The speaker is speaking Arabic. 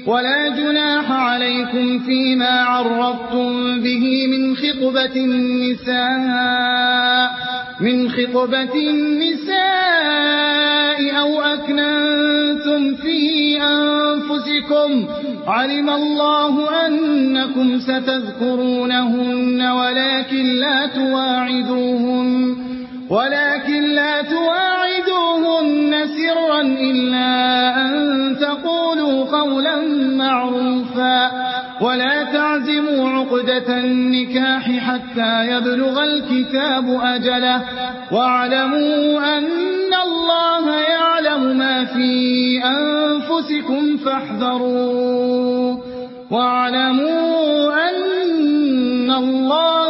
ولا جناح عليكم فيما عرضتم به من خطبة النساء أو أكننتم في أنفسكم علم الله أنكم ستذكرونهن ولكن لا تواعدوهن سرا إلا أن تقولوا قولا معروفا ولا تعزموا عقدة النكاح حتى يبلغ الكتاب أجله واعلموا أن الله يعلم ما في أنفسكم فاحذروه واعلموا أن الله